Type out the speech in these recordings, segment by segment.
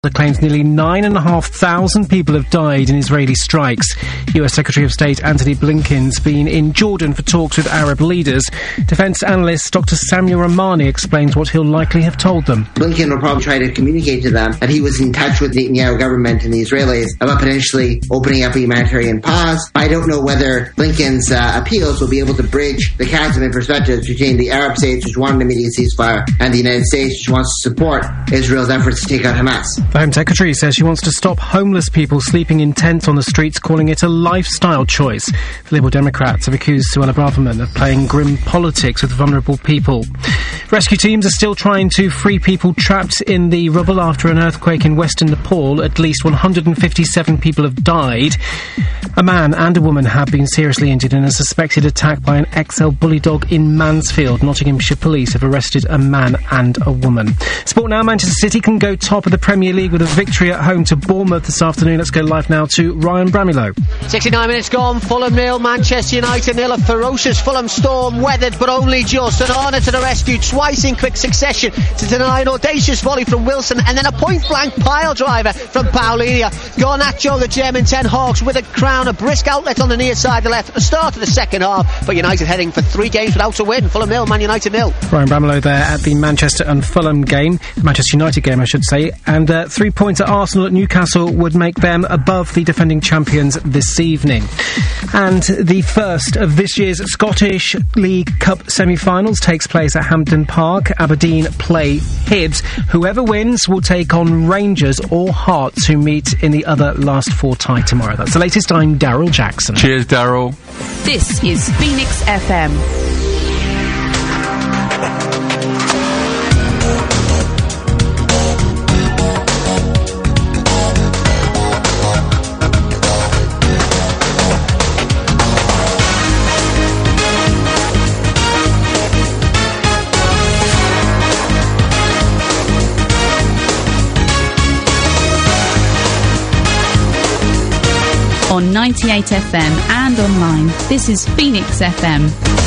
claims nearly 9,500 people have died in Israeli strikes. US Secretary of State Antony Blinken's been in Jordan for talks with Arab leaders. Defence analyst Dr. Samuel Ramani explains what he'll likely have told them. Blinken will probably try to communicate to them that he was in touch with the Netanyahu government and the Israelis about potentially opening up a humanitarian pause. I don't know whether Blinken's appeals will be able to bridge the chasm in perspectives between the Arab states, which want an immediate ceasefire, and the United States, which wants to support Israel's efforts to take out Hamas. The Home Secretary says she wants to stop homeless people sleeping in tents on the streets, calling it a lifestyle choice. The Liberal Democrats have accused Suella Braverman of playing grim politics with vulnerable people. Rescue teams are still trying to free people trapped in the rubble after an earthquake in western Nepal. At least 157 people have died. A man and a woman have been seriously injured in a suspected attack by an XL bully dog in Mansfield. Nottinghamshire police have arrested a man and a woman. Sport now. Manchester City can go top of the Premier League with a victory at home to Bournemouth this afternoon. Let's go live now to Ryan Bramillow. 69 minutes gone. Fulham 0, Manchester United 0. A ferocious Fulham storm, weathered but only just. An honour to the rescue twice in quick succession to deny an audacious volley from Wilson and then a point-blank pile driver from Paulinho. Garnacho, the German Ten Hawks, with a crown, a brisk outlet on the near side of the left at the start of the second half. But United heading for 3 games without a win. Fulham 0, Man United 0. Ryan Bramillow there at the Manchester and Fulham game. The Manchester United game, I should say. And 3 points at Arsenal at Newcastle would make them above the defending champions this evening. And the first of this year's Scottish League Cup semi-finals takes place at Hampden Park. Aberdeen play Hibs. Whoever wins will take on Rangers or Hearts, who meet in the other last 4 tie tomorrow. That's the latest. I'm Daryl Jackson. Cheers, Daryl. This is Phoenix FM. On 98 FM and online, this is Phoenix FM.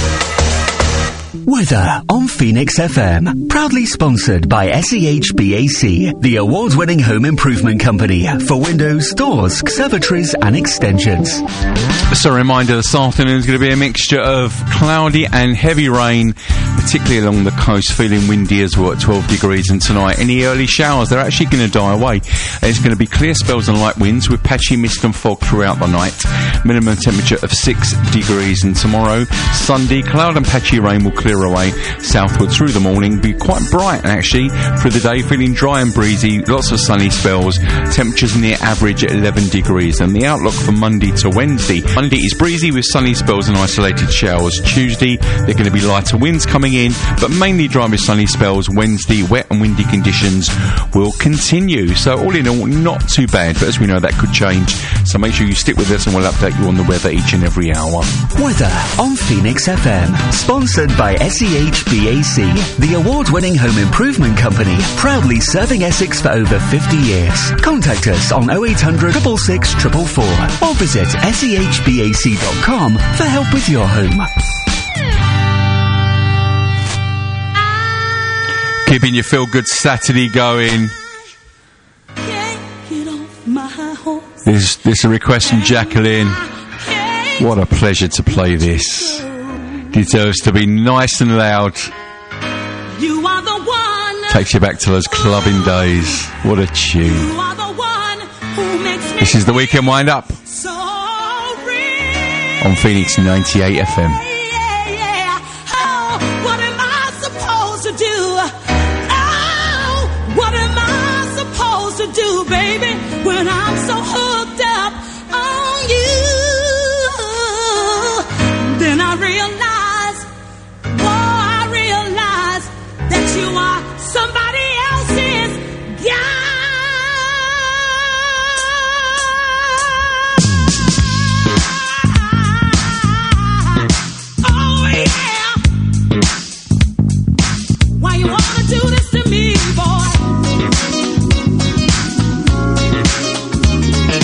Weather on Phoenix FM. Proudly sponsored by SEHBAC, the award-winning home improvement company for windows, doors, conservatories and extensions. So a reminder, this afternoon is going to be a mixture of cloudy and heavy rain, particularly along the coast, feeling windy as well at 12 degrees. And tonight, any early showers, they're actually going to die away. It's going to be clear spells and light winds with patchy mist and fog throughout the night. Minimum temperature of 6 degrees. And tomorrow, Sunday, cloud and patchy rain will clear away southward through the morning. Be quite bright, actually, through the day, feeling dry and breezy. Lots of sunny spells. Temperatures near average at 11 degrees. And the outlook for Monday to Wednesday. Monday is breezy with sunny spells and isolated showers. Tuesday, there are going to be lighter winds coming in, but mainly dry with sunny spells. Wednesday, wet and windy conditions will continue. So all in all, not too bad, but as we know, that could change. So make sure you stick with us and we'll update you on the weather each and every hour. Weather on Phoenix FM. Sponsored by SEHBAC, the award-winning home improvement company, proudly serving Essex for over 50 years. Contact us on 0800 666 444 or visit SEHBAC.com for help with your home. Keeping your feel-good Saturday going. This is a request from Jacqueline. What a pleasure to play this. Deserves to be nice and loud. You are the one. Takes you back to those clubbing days. What a tune. You are the one who makes me. This is the Weekend Wind Up So real. on Phoenix 98 FM. Oh, what am I supposed to do? Oh, what am I supposed to do, baby, when I'm so hooked up on you? Then I realize. That you are somebody else's guy. Oh yeah. Why you wanna do this to me, boy?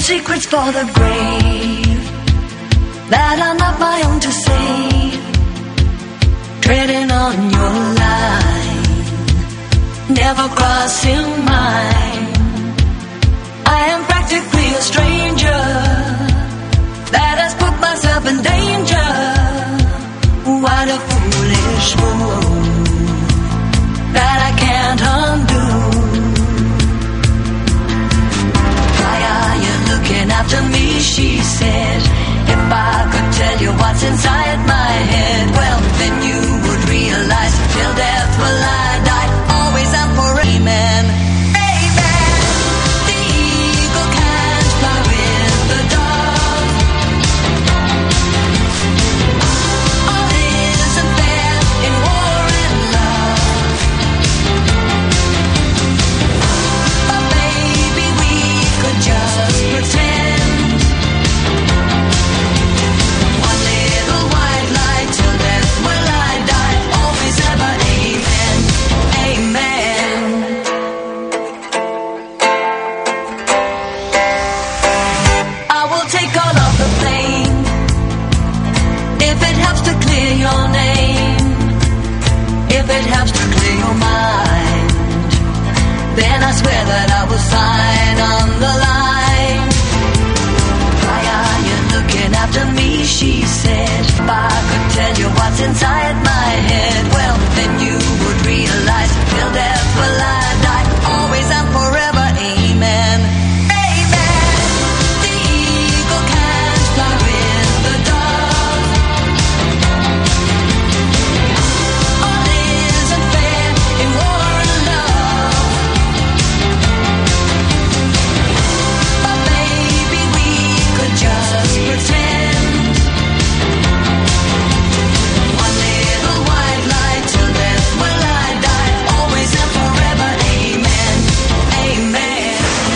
secrets for the grave that are not my own to say. Treading on your line, never crossing mine. I am practically a stranger that has put myself in danger. What a foolish fool that I can't undo. Why are you looking after me, she said. If I could tell you what's inside my head, well, then you would realize till death will I die, always and forever. Amen. Amen. The eagle can't fly with the dove. All isn't fair in war and love. But maybe we could just pretend. One little white light till death will I die, always ever. Amen. Amen. I will take all of the blame if it helps to clear your name, if it helps to clear your mind. Then I swear that I will sign on the line. Why are you looking after me, she said. If I could tell you what's inside my head, well, then you would realize till death will I die, always and forever. Amen. Amen. The eagle can't fly with the dove. All isn't fair in war and love. But maybe we could just pretend. One little white light till death will I die, always and forever. Amen. Amen.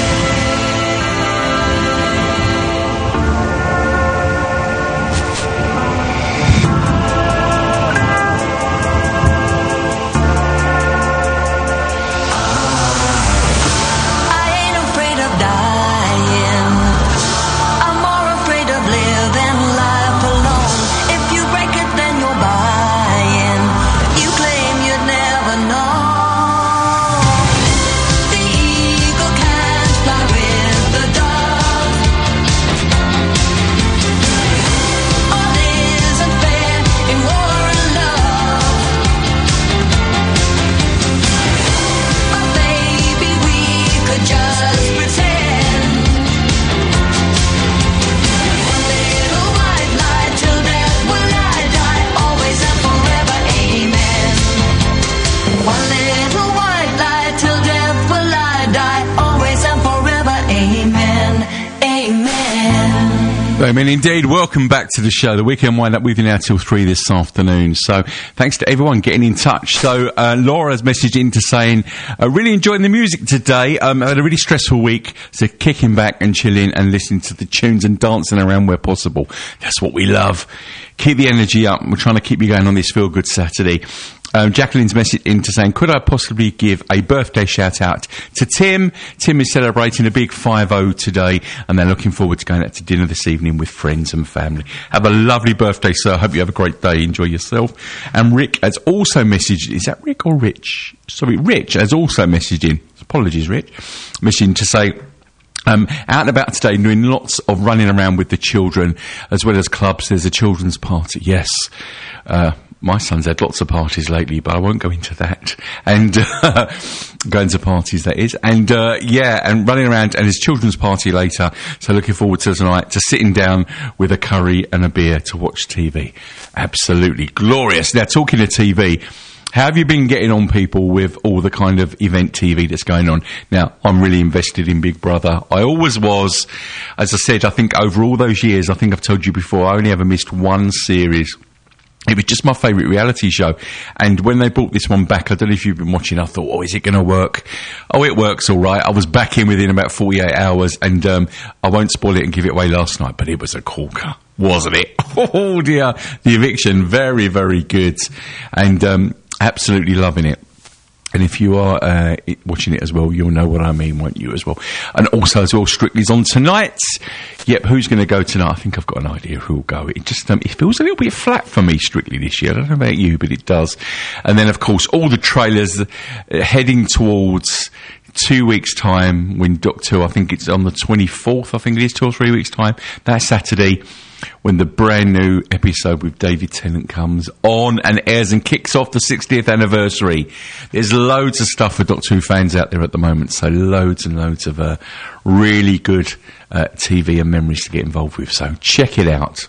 I ain't afraid of dying. I'm more afraid of living life alone. If you break it, then you're buying. You claim you'd never know. The eagle can't fly with the dove. All isn't fair in war and love. But maybe we could just pretend. One little white light till death will I die, always and forever. Amen. One little white light till death will I die, always and forever. Amen. Amen. Amen indeed. Welcome back to the show. The weekend wind up with you now till 3 this afternoon. So thanks to everyone getting in touch. So Laura's messaged into saying, really enjoying the music today. I had a really stressful week, so kicking back and chilling and listening to the tunes and dancing around where possible. That's what we love. Keep the energy up. We're trying to keep you going on this Feel Good Saturday. Jacqueline's message into saying, could I possibly give a birthday shout out to Tim? Tim is celebrating a big 5-0 today, and they're looking forward to going out to dinner this evening with friends and family. Have a lovely birthday, sir. Hope you have a great day. Enjoy yourself. And Rick has also messaged, is that Rick or Rich? Sorry, Rich has also messaged in. Apologies, Rich. Messaging to say, out and about today, doing lots of running around with the children, as well as clubs. There's a children's party. Yes. My son's had lots of parties lately, but I won't go into that. And going to parties, that is. And and running around, and his children's party later. So looking forward to tonight, to sitting down with a curry and a beer to watch TV. Absolutely glorious. Now, talking of TV, how have you been getting on, people, with all the kind of event TV that's going on? Now, I'm really invested in Big Brother. I always was. As I said, I think over all those years, I think I've told you before, I only ever missed one series. It was just my favourite reality show. And when they brought this one back, I don't know if you've been watching, I thought, is it going to work? Oh, it works all right. I was back in within about 48 hours, and I won't spoil it and give it away last night, but it was a corker, wasn't it? Oh, dear. The Eviction, very, very good. And absolutely loving it. And if you are watching it as well, you'll know what I mean, won't you, as well? And also, as well, Strictly's on tonight. Yep, who's going to go tonight? I think I've got an idea who will go. It just it feels a little bit flat for me, Strictly, this year. I don't know about you, but it does. And then, of course, all the trailers heading towards 2 weeks' time when Doctor Who, I think it's on the 24th, I think it is, 2 or 3 weeks' time. That Saturday, when the brand new episode with David Tennant comes on and airs and kicks off the 60th anniversary. There's loads of stuff for Doctor Who fans out there at the moment, so loads and loads of really good TV and memories to get involved with, so check it out.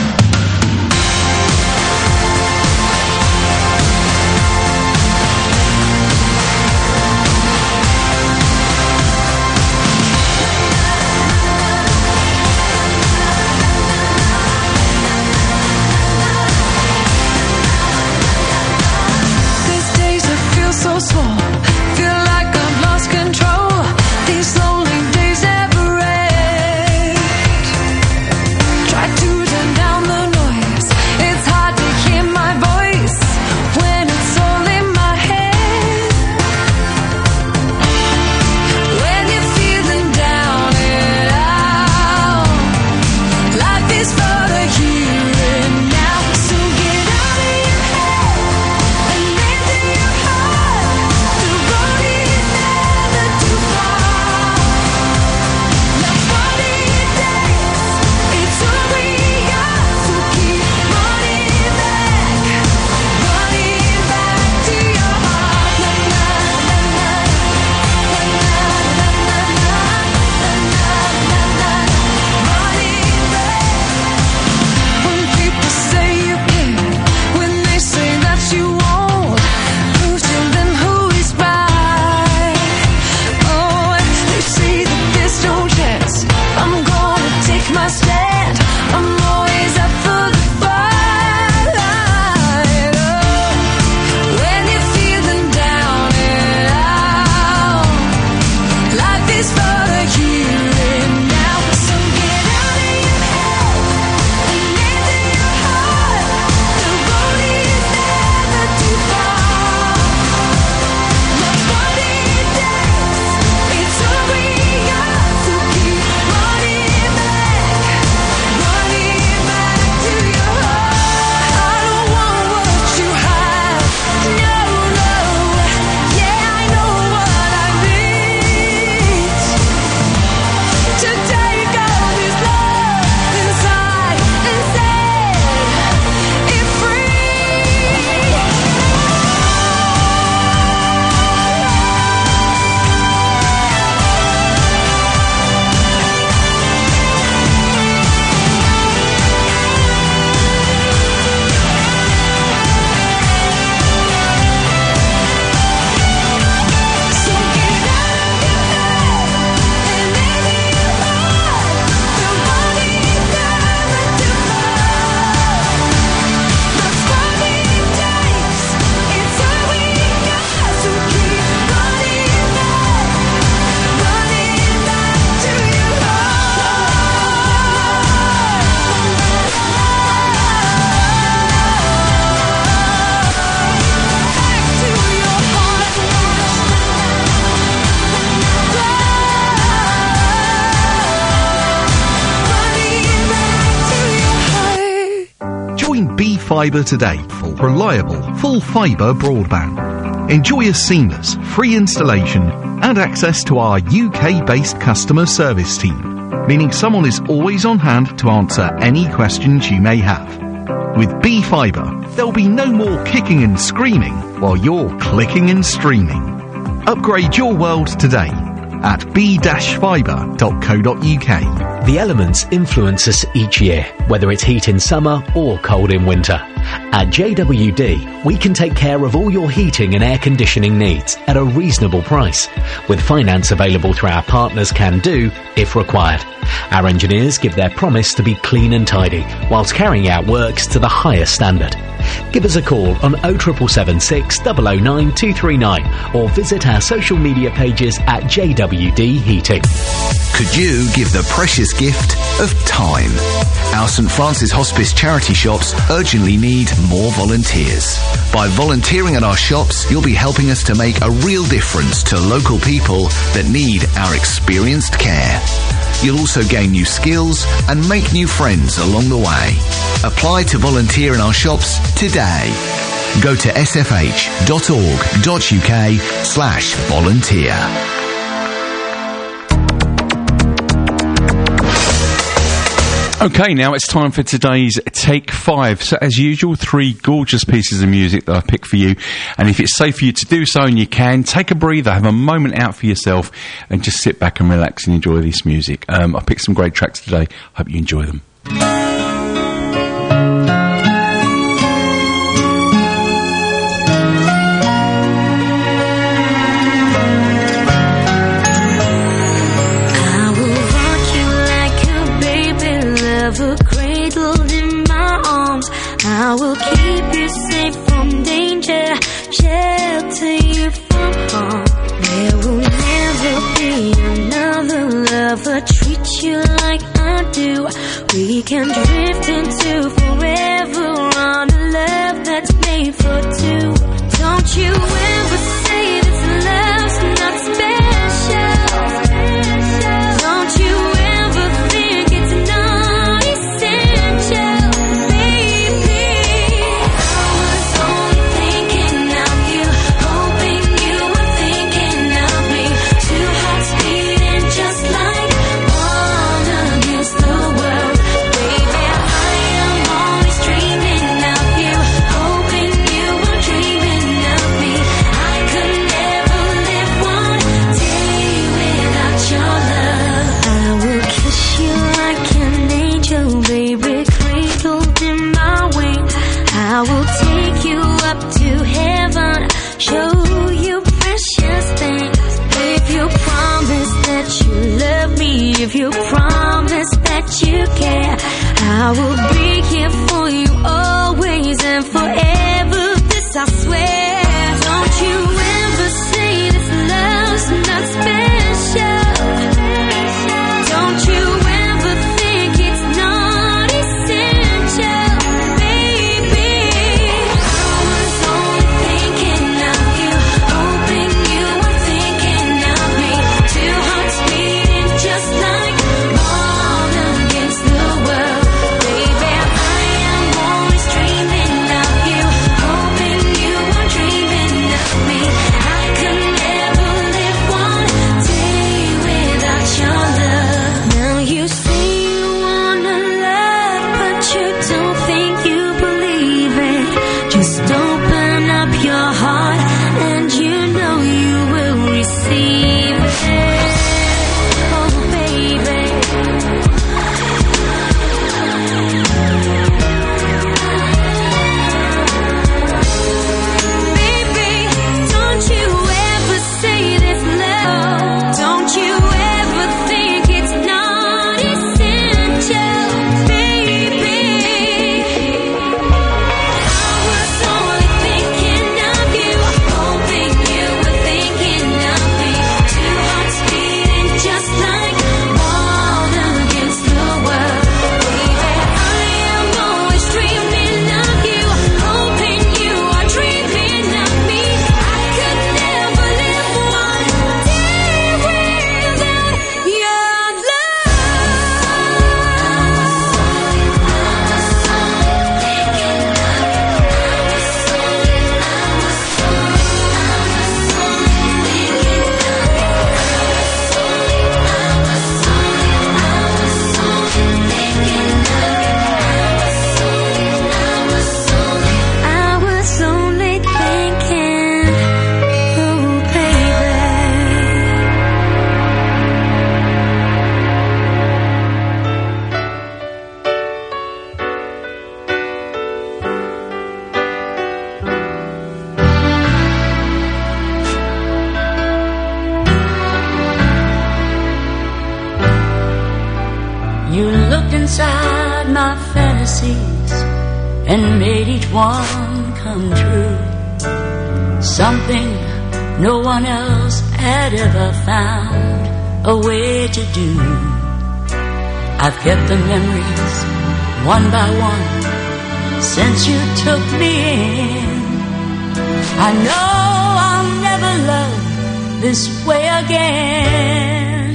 Fibre today for reliable, full fibre broadband. Enjoy a seamless, free installation and access to our UK-based customer service team, meaning someone is always on hand to answer any questions you may have. With B-Fibre, there'll be no more kicking and screaming while you're clicking and streaming. Upgrade your world today at b-fibre.co.uk. The elements influence us each year, whether it's heat in summer or cold in winter. At JWD, we can take care of all your heating and air conditioning needs at a reasonable price, with finance available through our partners Can Do if required. Our engineers give their promise to be clean and tidy, whilst carrying out works to the highest standard. Give us a call on 07776 009 239 or visit our social media pages at JWD Heating. Could you give the precious gift of time? Our St Francis Hospice charity shops urgently need more volunteers. By volunteering at our shops, you'll be helping us to make a real difference to local people that need our experienced care. You'll also gain new skills and make new friends along the way. Apply to volunteer in our shops today. Go to sfh.org.uk/volunteer. Okay, now it's time for today's Take 5. So, as usual, 3 gorgeous pieces of music that I've picked for you. And if it's safe for you to do so, and you can, take a breather, have a moment out for yourself, and just sit back and relax and enjoy this music. I picked some great tracks today. Hope you enjoy them. Cradled in my arms, I will keep you safe from danger, shelter you from harm. There will never be another lover treat you like I do. We can drift into forever on a love that's made for two. Don't you ever say this love's not special. Don't you ever think it's not essential, baby. I was only thinking of you, hoping you were thinking of me. 2 hearts beating just like one against the world, baby. I am always dreaming of you, hoping you were dreaming of me. I could never live one day without your love. I will kiss you like an angel, baby, cradled in my wings. I will take you up to heaven, show you precious things. If you promise that you love me, if you promise that you care, I will be here for you always and forever. This I swear. Don't you ever say this love's not special. Don't you ever think it's not essential, baby. I was only thinking of you, hoping you were thinking of me. 2 hearts beating just like one against the world, baby. I am always dreaming of you, hoping you were dreaming of me. I could never live one day without your love. Now you say you wanna love, but you don't think you believe it. Just open up your heart and you know you will receive it. Oh baby, baby, don't you ever say this love. Don't you ever think it's not essential, baby. I was only thinking of you, hoping you were thinking of me. 2 hearts beating just like one against the world, baby. I am always dreaming of you, hoping you are dreaming of me. I could never live one day without your I was only thinking, oh baby. You looked inside my fantasies and made each one come true. Something no one else had ever found a way to do. I've kept the memories one by one, since you took me in. I know I'll never love this way again.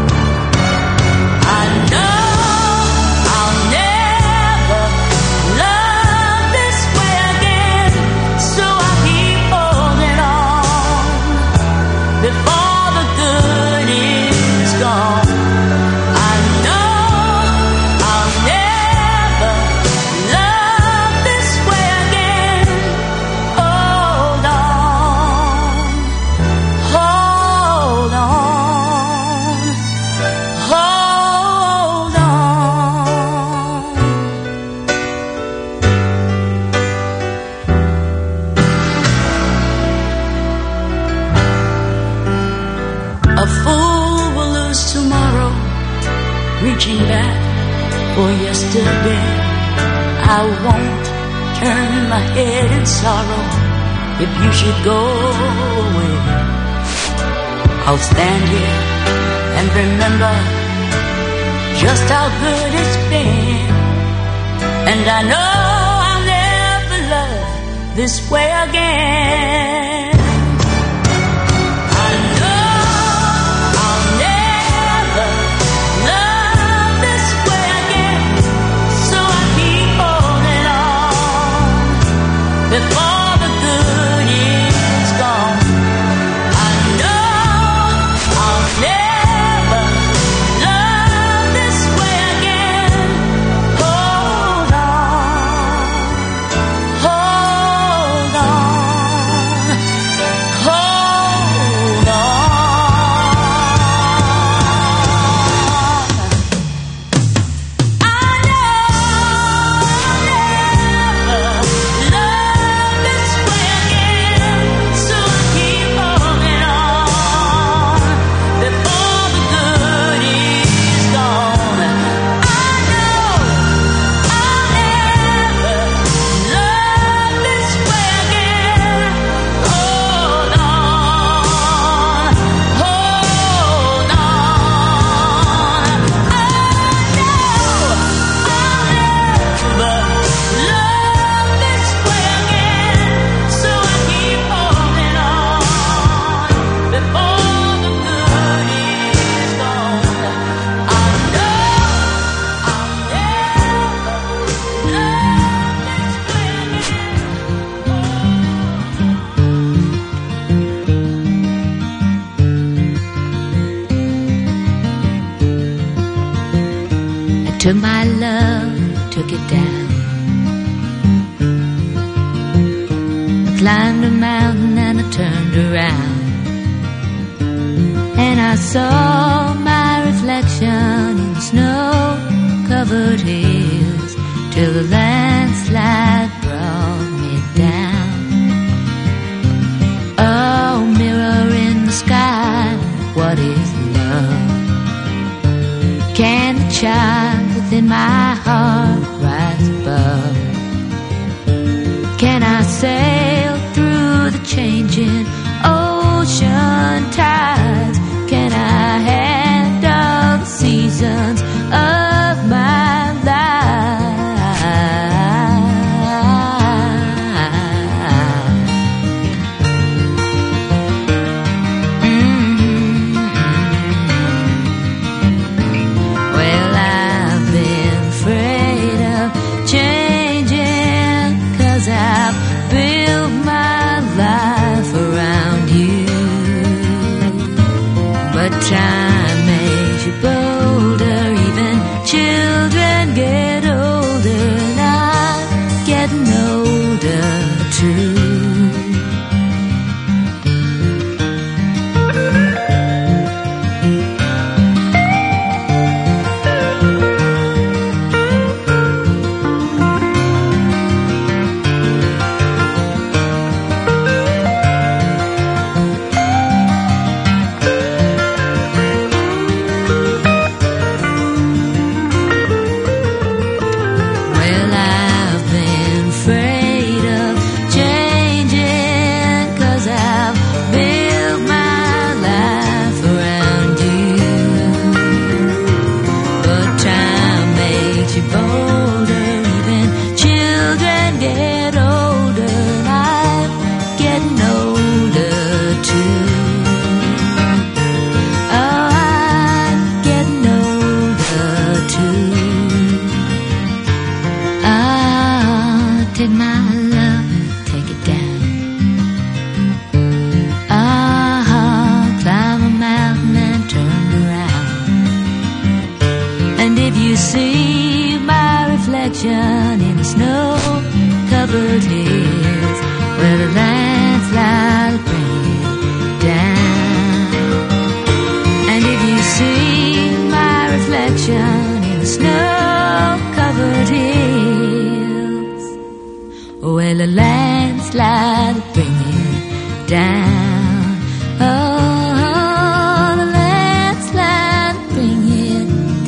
I know I'll never love this way again, so I keep holding on before the good is gone. I know I'll never love this way again. Hold on, hold on, hold on. A fool will lose tomorrow, reaching back for yesterday. I won't turn my head in sorrow if you should go away. I'll stand here and remember just how good it's been, and I know I'll never love this way again. I know I'll never love this way again, so I keep holding on before the good is gone. I know I'll never love this way again. Hold on, hold on, hold on. I know I'll never love this way again, so I keep holding on before the good is gone. I know I'll never love this way again. Hold on, hold on. I know I'll never love this way again, so I keep holding on before the good is gone. I know I'll never love this way I took my love, took it down. I climbed a mountain and I turned around, and I saw my reflection in snow-covered hills till the landslide brought me down. Oh, mirror in the sky, what is love? Can the child within my heart rise above? Can I sail through the changing ocean tides? Can I handle the seasons of my Well, I've been afraid of changing, 'cause I've built my life around you. snow-covered hills where the landslide bring it down. And if you see my reflection in the snow-covered hills, well, the landslide bring it down. Oh, the landslide bring it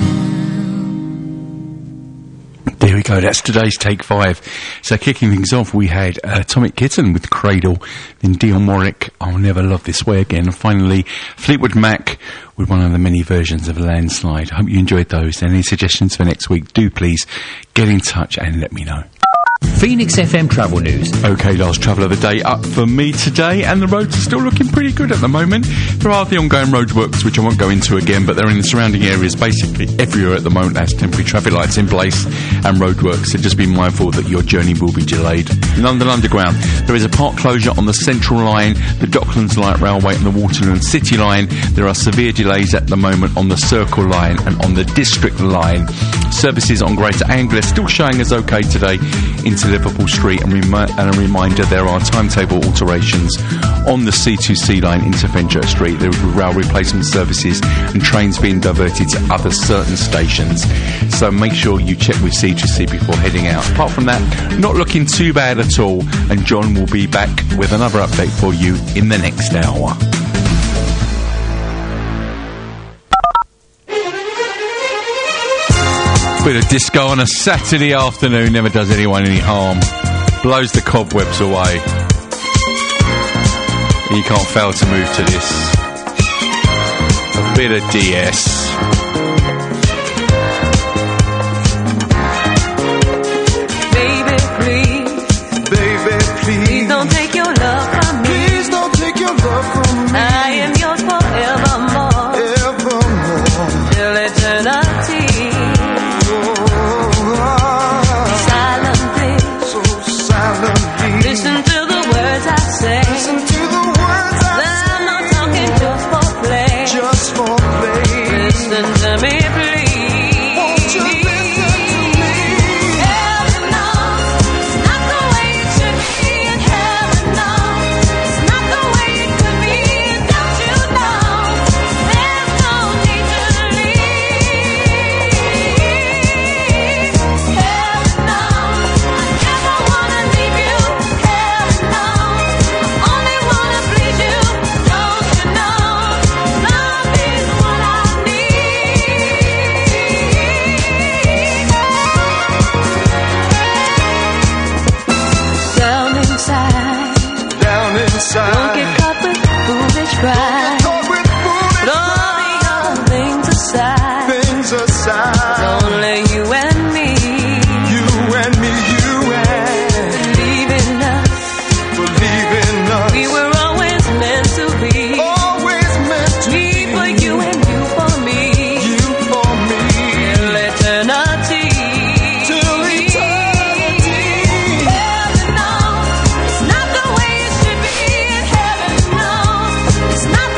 down. There we go, that's today's Take 5. So kicking things off, we had Atomic Kitten with Cradle, then Dion Warwick, I'll Never Love This Way Again, and finally Fleetwood Mac with one of the many versions of Landslide. I hope you enjoyed those. Any suggestions for next week, do please get in touch and let me know. Phoenix FM travel news. Okay, last travel of the day up for me today, and the roads are still looking pretty good at the moment. There are the ongoing roadworks, which I won't go into again, but they're in the surrounding areas basically everywhere at the moment. There's temporary traffic lights in place and roadworks, so just be mindful that your journey will be delayed. London Underground, there is a part closure on the Central Line, the Docklands Light Railway and the Waterloo and City Line. There are severe delays at the moment on the Circle Line and on the District Line. Services on Greater Anglia still showing as okay today into Liverpool Street, and a reminder there are timetable alterations on the C2C line into Fenchurch Street. There will be rail replacement services and trains being diverted to other certain stations, so make sure you check with C2C before heading out. Apart from that, not looking too bad at all, and John will be back with another update for you in the next hour. Bit of disco on a Saturday afternoon never does anyone any harm. Blows the cobwebs away. You can't fail to move to this. A bit of DS. Baby, please don't take your love from me. Please don't take your love from me. I am yours forevermore. Evermore. Till eternity. Listen to the words I say. Listen to the words I say. I'm not talking just for play. Just for play. Listen to me, please. Won't you listen to me? Heaven knows it's not the way it should be. And heaven knows it's not the way it could be. Don't you know there's no need to leave? Heaven knows I never wanna leave you. Don't get caught with foolish pride. Put all the other things aside. It's only you and me. You and me, you and believe in us. We were always meant to be. Always meant to be. For you and you for me. You for me. Till eternity. Till eternity. Heaven knows it's not the way it should be. Heaven knows it's not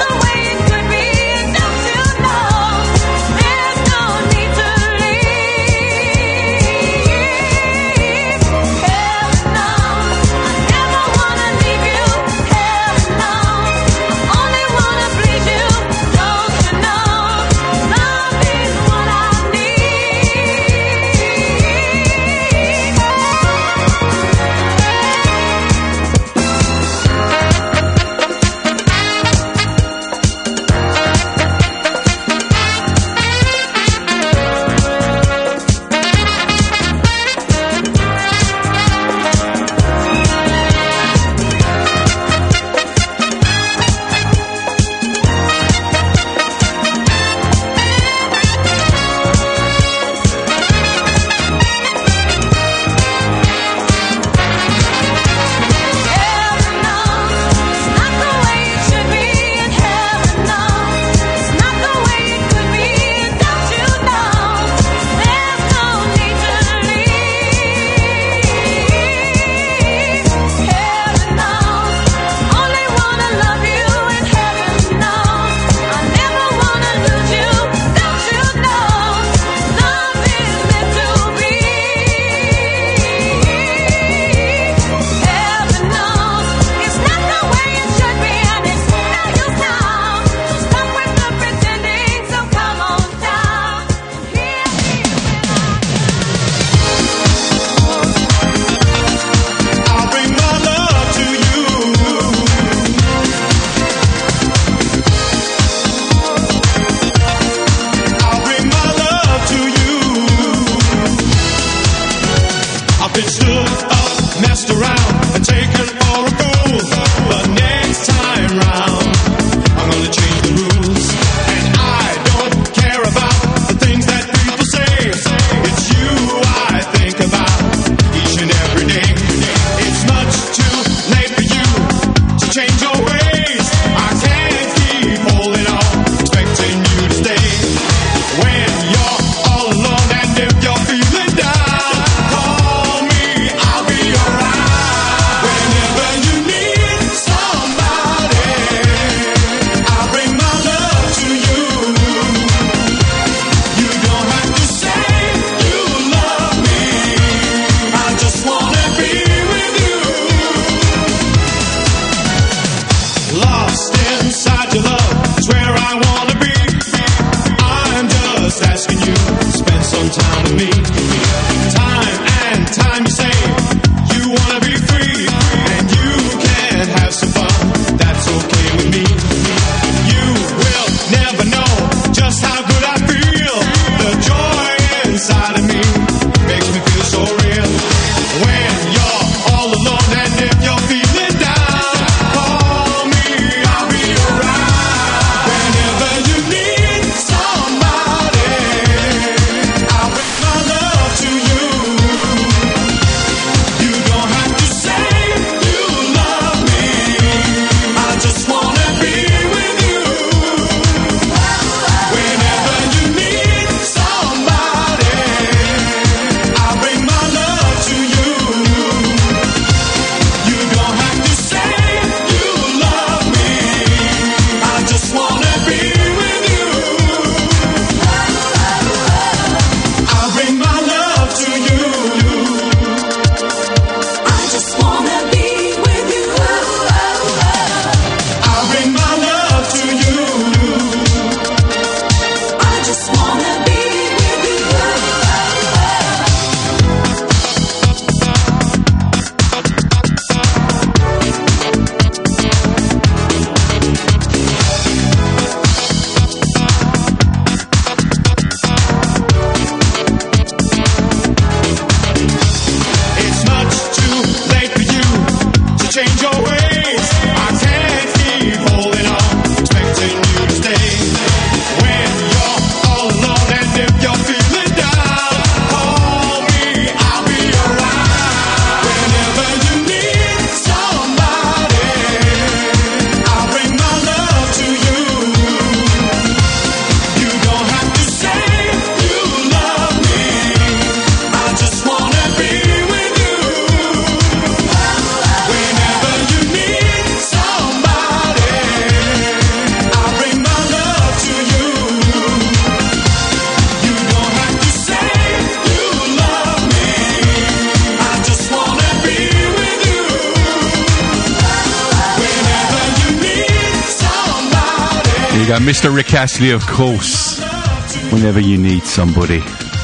you go, Mr. Rick Astley, of course. Whenever you need somebody.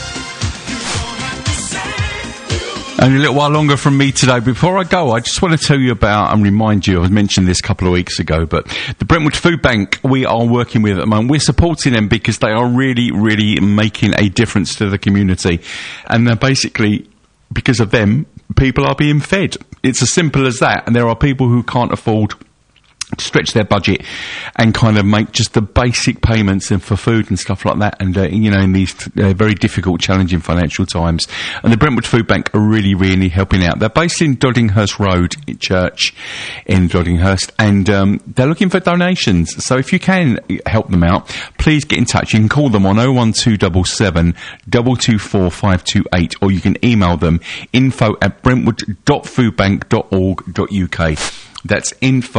Only a little while longer from me today. Before I go, I just want to tell you about and remind you, I mentioned this a couple of weeks ago, but the Brentwood Food Bank we are working with at the moment, we're supporting them because they are really, really making a difference to the community. And they're basically, because of them, people are being fed. It's as simple as that. And there are people who can't afford to stretch their budget and kind of make just the basic payments and for food and stuff like that, and you know, in these very difficult, challenging financial times. And the Brentwood Food Bank are really, really helping out. They're based in Doddinghurst Road Church in Doddinghurst, and they're looking for donations. So if you can help them out, please get in touch. You can call them on 01277 224 528, or you can email them info@brentwood.foodbank.org.uk. That's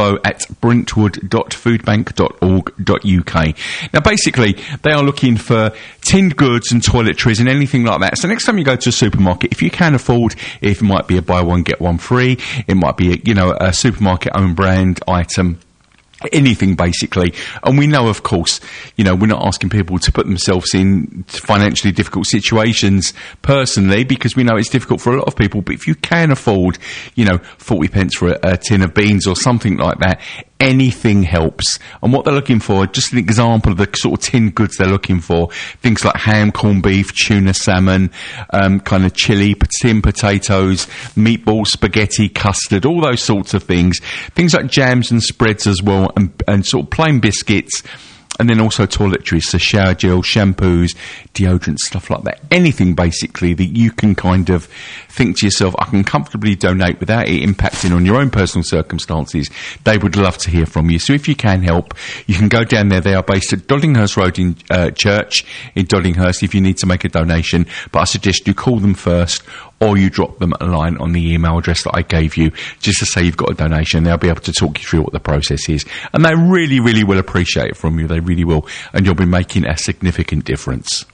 info@brentwood.foodbank.org.uk. Now, basically, they are looking for tinned goods and toiletries and anything like that. So next time you go to a supermarket, if you can afford, if it might be a buy one, get one free, it might be, a supermarket own brand item, anything basically. And we know, of course, we're not asking people to put themselves in financially difficult situations personally, because we know it's difficult for a lot of people. But if you can afford 40 pence for a tin of beans or something like that, anything helps. And what they're looking for, just an example of the sort of tinned goods they're looking for, things like ham, corned beef, tuna, salmon, kind of chili, tinned potatoes, meatballs, spaghetti, custard, all those sorts of things. Things like jams and spreads as well, and sort of plain biscuits. And then also toiletries, so shower gel, shampoos, deodorants, stuff like that. Anything, basically, that you can kind of think to yourself, I can comfortably donate without it impacting on your own personal circumstances. They would love to hear from you. So if you can help, you can go down there. They are based at Doddinghurst Road in Church in Doddinghurst if you need to make a donation. But I suggest you call them first, or you drop them a line on the email address that I gave you, just to say you've got a donation. They'll be able to talk you through what the process is. And they really, really will appreciate it from you. They really will. And you'll be making a significant difference.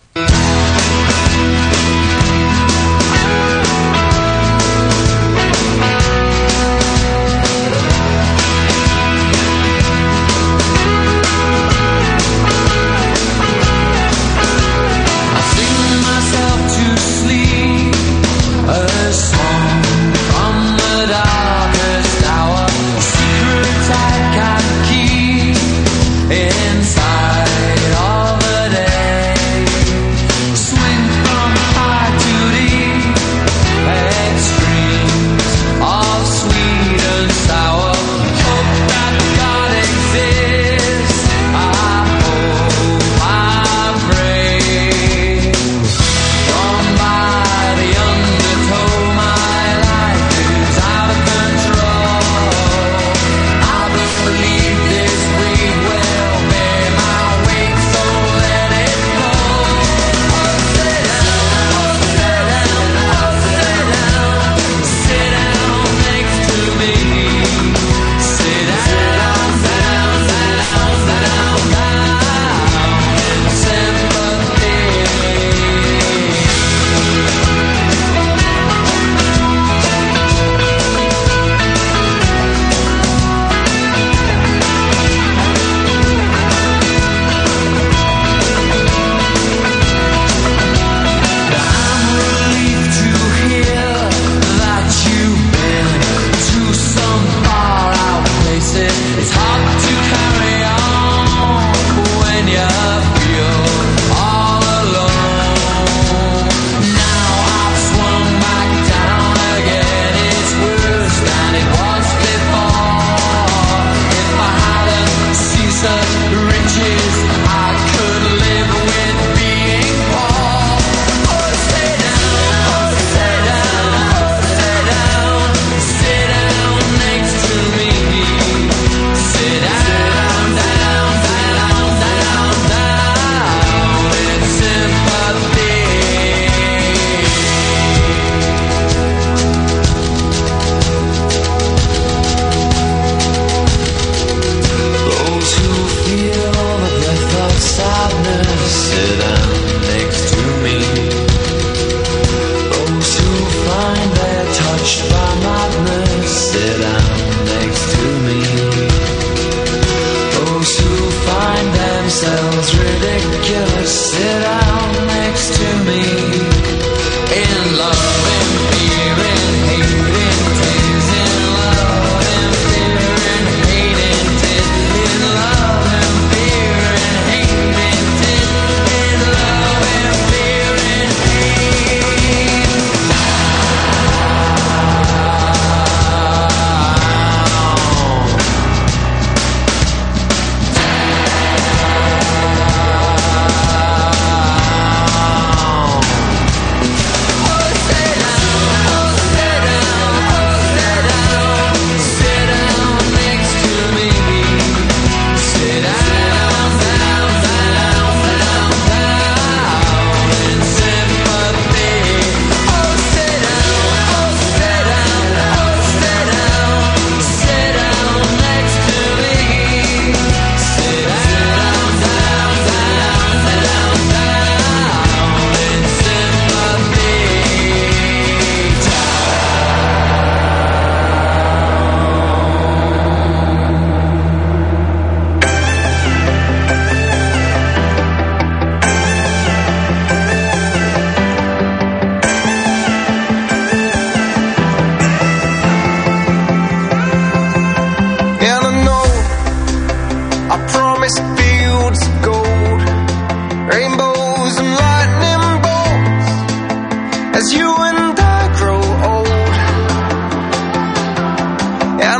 Inside of a day,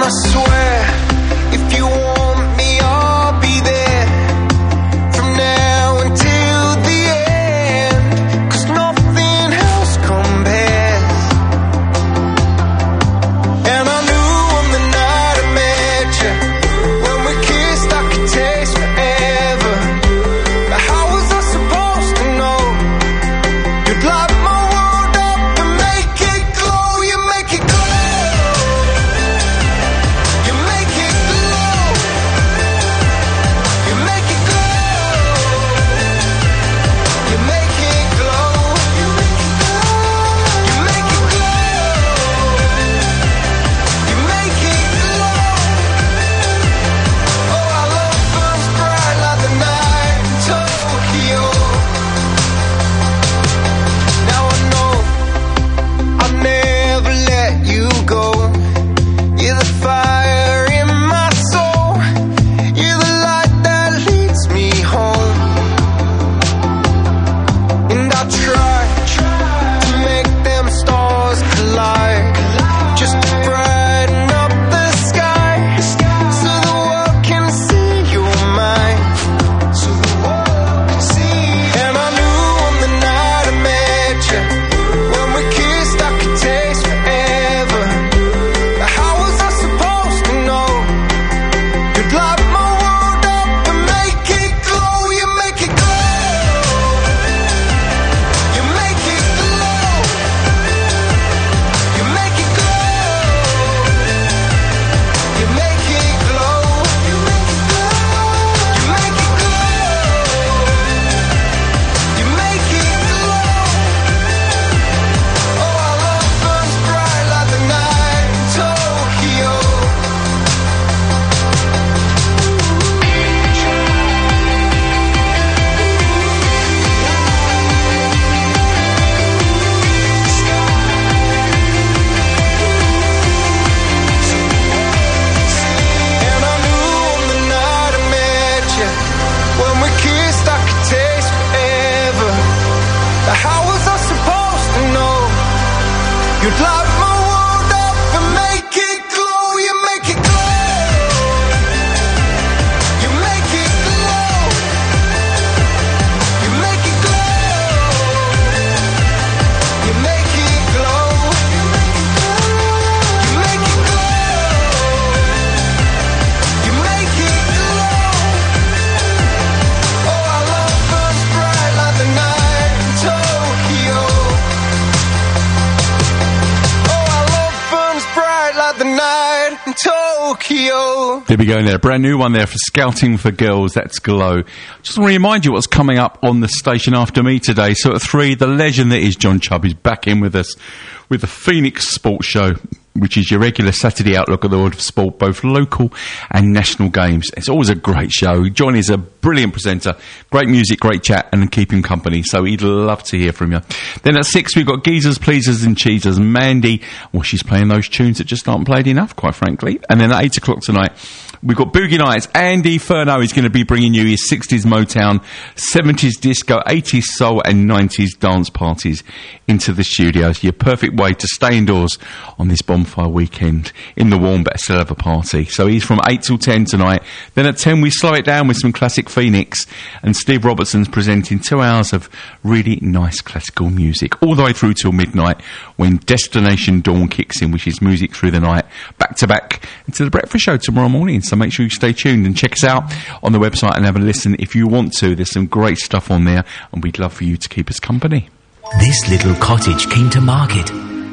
There we go there. Brand new one there for Scouting for Girls. That's Glow. Just want to remind you what's coming up on the station after me today. So at 3, the legend that is John Chubb is back in with us with the Phoenix Sports Show, which is your regular Saturday outlook at the world of sport, both local and national games. It's always a great show. John is a brilliant presenter, great music, great chat, and keep him company. So he'd love to hear from you. Then at 6, we've got Geezers, Pleasers and Cheesers. Mandy, well, she's playing those tunes that just aren't played enough, quite frankly. And then at 8 o'clock tonight, we've got Boogie Nights. Andy Furno is going to be bringing you his 60s Motown, 70s disco, 80s soul and 90s dance parties into the studios. Your perfect way to stay indoors on this bonfire weekend in the warm, but still have a party. So he's from 8 till 10 tonight. Then at 10 we slow it down with some classic Phoenix, and Steve Robertson's presenting 2 hours of really nice classical music all the way through till midnight, when Destination Dawn kicks in, which is music through the night, back to back into the breakfast show tomorrow morning. So make sure you stay tuned and check us out on the website and have a listen if you want to. There's some great stuff on there, and we'd love for you to keep us company. This little cottage came to market.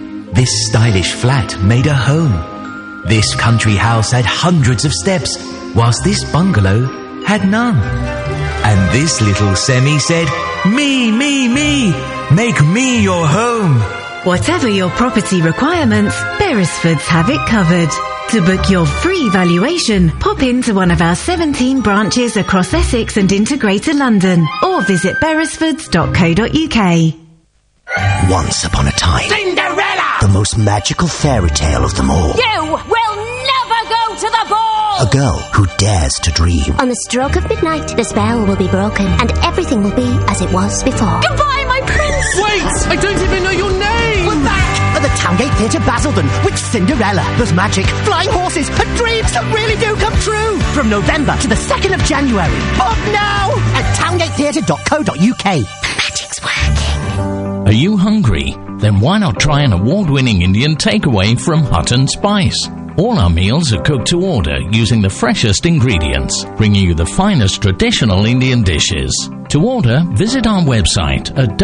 This stylish flat made a home. This country house had hundreds of steps, whilst this bungalow had none. And this little semi said, me, make me your home. Whatever your property requirements, Beresfords have it covered. To book your free valuation, pop into one of our 17 branches across Essex and into Greater London, or visit beresfords.co.uk. Once upon a time, Cinderella! The most magical fairy tale of them all. You will never go to the ball! A girl who dares to dream. On the stroke of midnight, the spell will be broken, and everything will be as it was before. Goodbye, my prince! Wait! I don't even know your name! We're back! at the Towngate Theatre Basildon with Cinderella. There's magic, flying horses, and dreams that really do come true. From November to the 2nd of January. Book now at towngatetheatre.co.uk. Magic's working. Are you hungry? Then why not try an award-winning Indian takeaway from Hutton Spice? All our meals are cooked to order using the freshest ingredients, bringing you the finest traditional Indian dishes. To order, visit our website at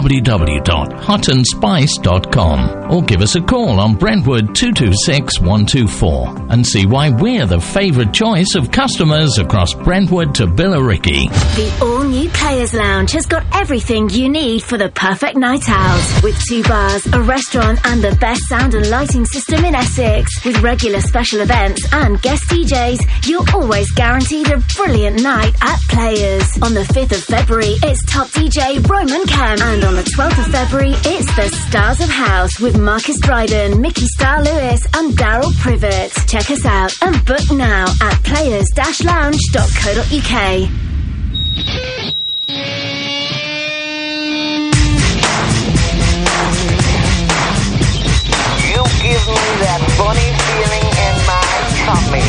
www.huttonspice.com or give us a call on Brentwood 226 124 and see why we're the favourite choice of customers across Brentwood to Billericay. The all-new Players Lounge has got everything you need for the perfect night out. With 2 bars, a restaurant and the best sound and lighting system in Essex. With regular special events and guest DJs, you're always guaranteed a brilliant night at Players. On the 5th of February, it's top DJ Roman Kemp. And on the 12th of February, it's the Stars of House with Marcus Dryden, Mickey Star Lewis and Daryl Privet. Check us out and book now at players-lounge.co.uk. You give me that funny feeling in my tummy.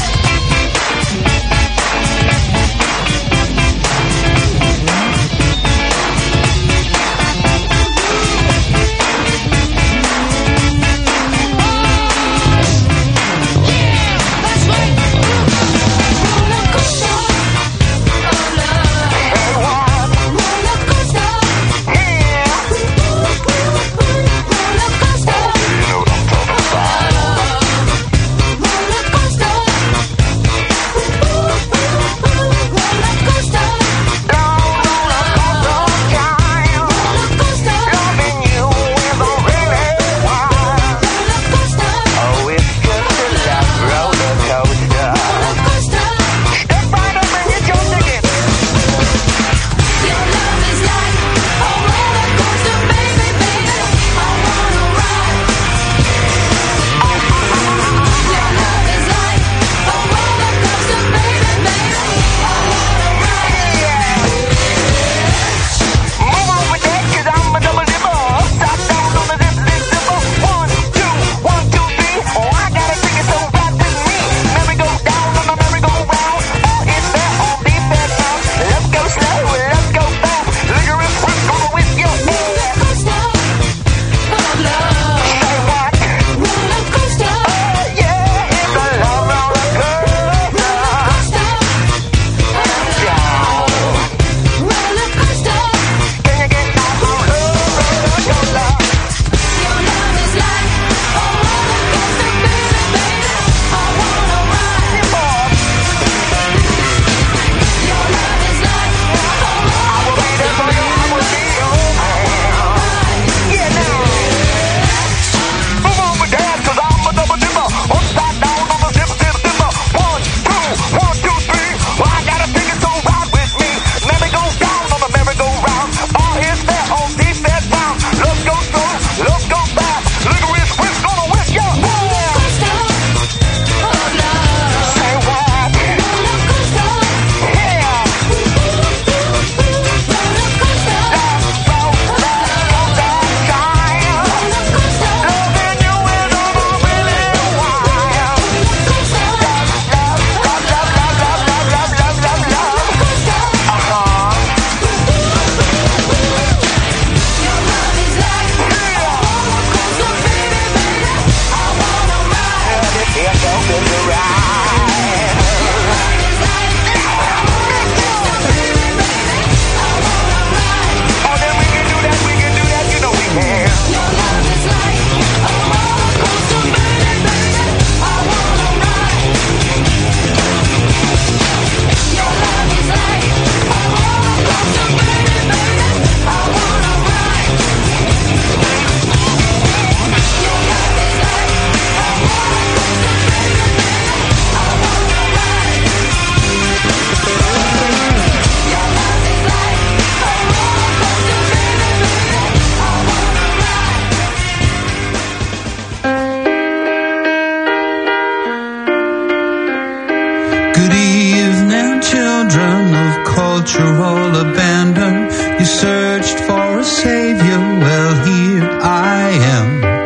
cultural abandon. You searched for a savior, well here I am.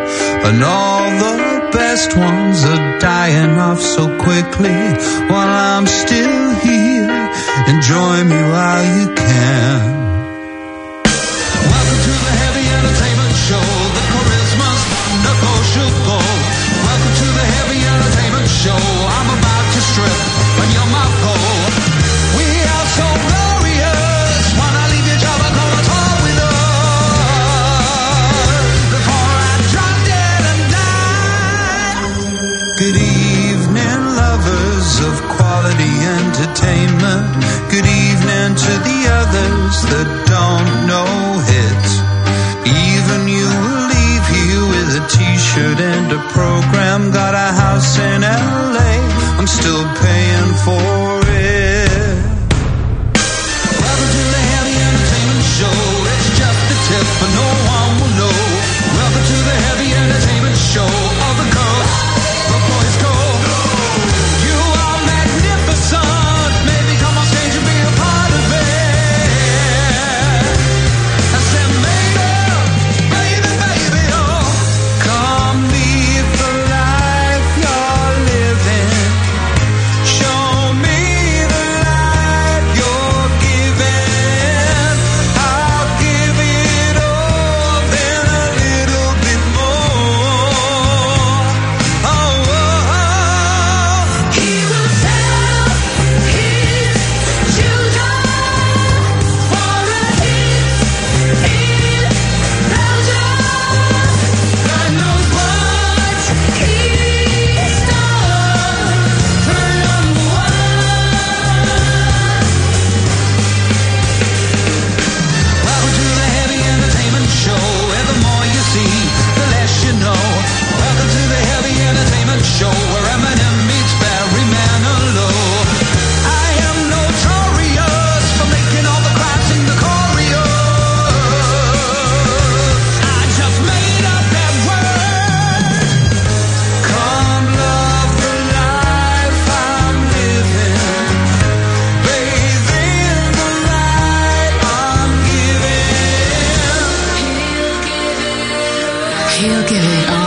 And all the best ones are dying off so quickly, while I'm still here. Enjoy me while you can. Welcome to the Heavy Entertainment Show. The charisma's negotiable. Welcome to the Heavy Entertainment Show. I'm about to strip when you're my pole. We are so glorious. Wanna leave each other, go on tour with us before I drop dead and die. Good evening, lovers of quality entertainment. Good evening to the others that don't know it. Even you will leave here with a t-shirt and a program. Got a house in LA, I'm still paying for it. Welcome to the Heavy Entertainment Show. It's just a tip, but no one will know. Welcome to the Heavy Entertainment Show. All the girls, the boys go. You are magnificent. Maybe come on stage and be a part of it. I said, baby, baby, oh, come live the life you're living. Show me the light you're giving. I'll give it all, then a little bit more. Oh, oh, oh. He will sell his children for a hit in Belgium. God knows what he's done for number one. Welcome to the Heavy Entertainment Show. And the more you see, the less you know. Welcome to the Heavy Entertainment Show, where Eminem meets Barry Manilow. I am notorious for making all the crowds sing the chorus. I just made up that word. Come love the life I'm living. Bathe in the light I'm giving. He'll give it all.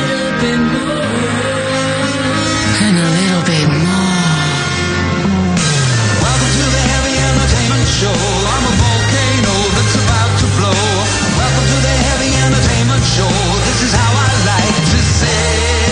And a little bit more. Welcome to the Heavy Entertainment Show. I'm a volcano that's about to blow. Welcome to the Heavy Entertainment Show. This is how I like to say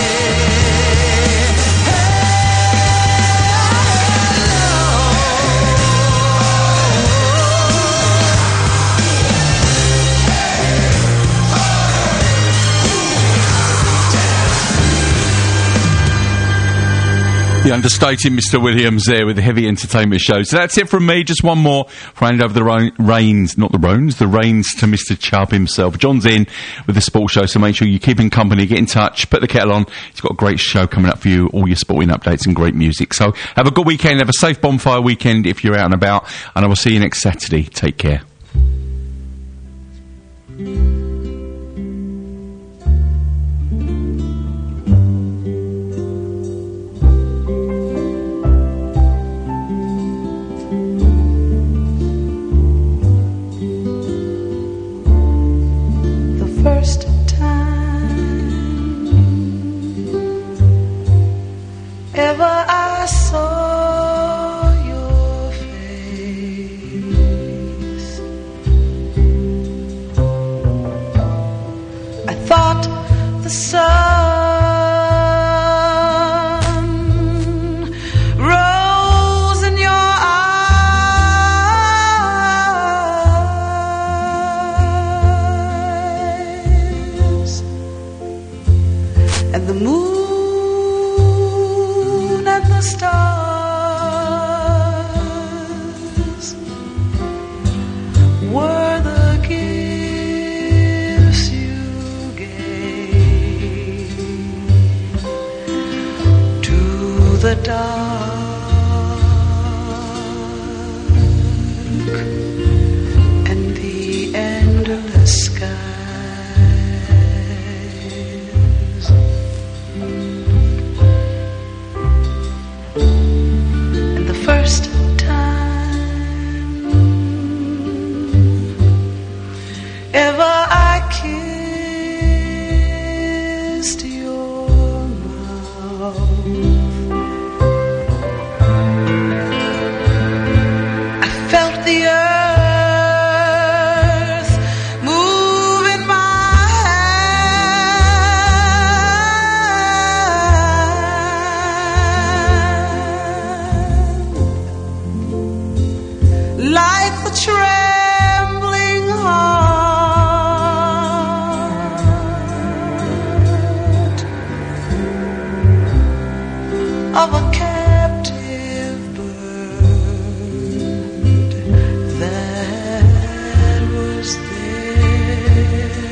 The understated Mr. Williams there with the Heavy Entertainment Show. So that's it from me. Just one more. Hand over the reins, not the roans, the reins to Mr. Chubb himself. John's in with the sports show, so make sure you keep him company, get in touch, put the kettle on. He's got a great show coming up for you, all your sporting updates and great music. So have a good weekend, have a safe bonfire weekend if you're out and about, and I will see you next Saturday. Take care. First time ever I saw your face, I thought the sun rose in your eyes, and the moon and the stars were the gifts you gave to the dark and the endless skies. And the first time ever I kissed trembling heart of a captive bird that was there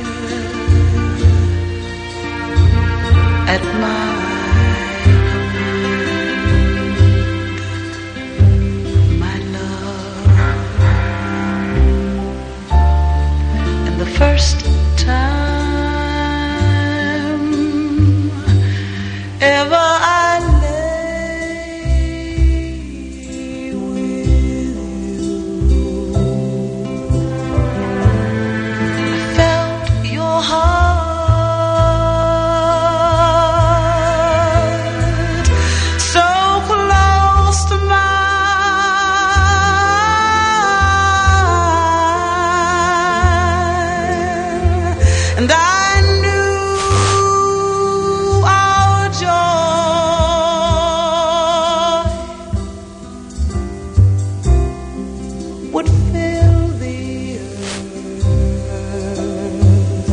at my first time ever I lay with you, I felt your heart so close to mine. And I knew our joy would fill the earth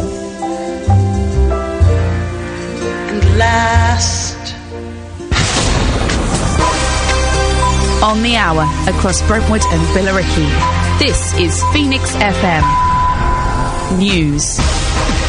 and last. On the hour across Brentwood and Billericay, this is Phoenix FM News.